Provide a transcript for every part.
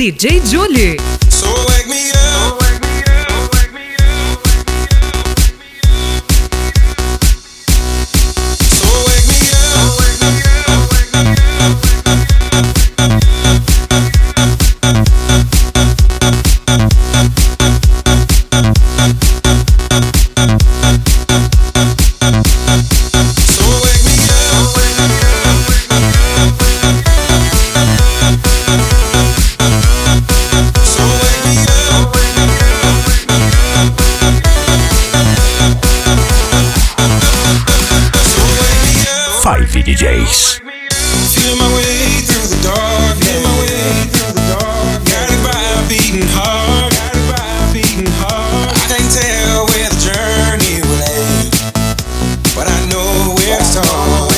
DJ Julie. So wake me up. Five DJs. Feel my way through the dark. Guided by a beating heart. I can't tell where the journey will end, but I know where to start.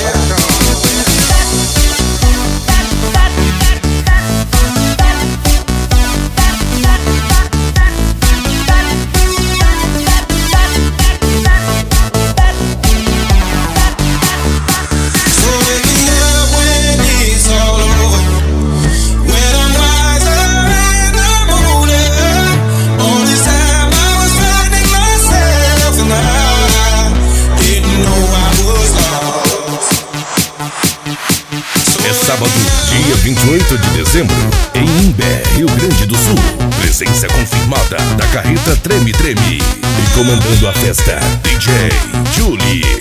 Sábado, dia 28 de dezembro, em Imbé, Rio Grande do Sul. Presença confirmada da Carreta Treme Treme. E comandando a festa, DJ Julie.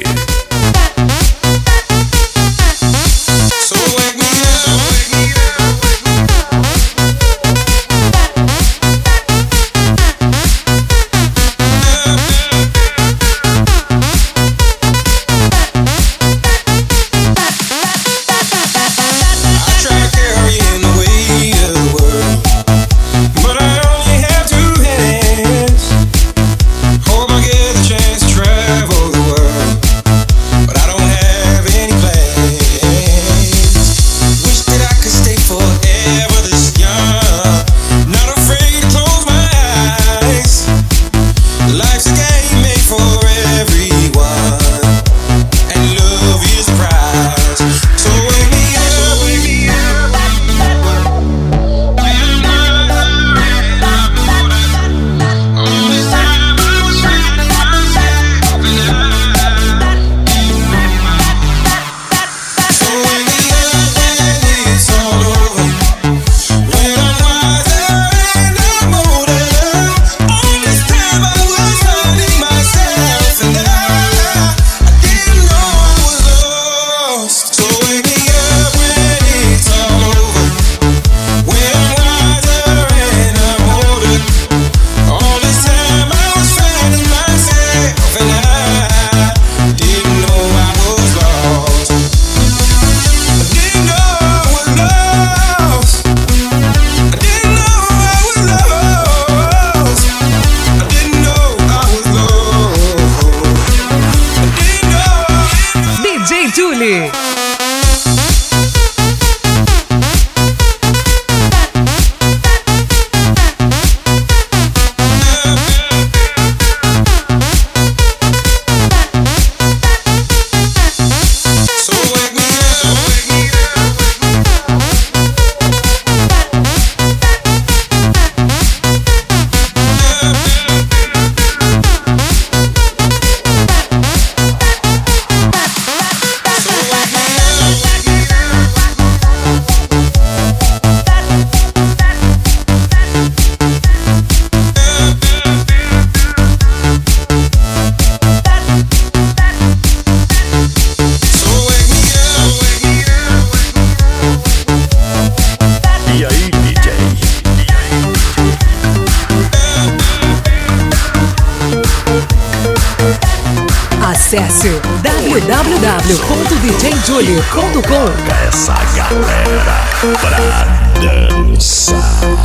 Julie. Acesse www.djjulie.com. Essa galera pra dançar.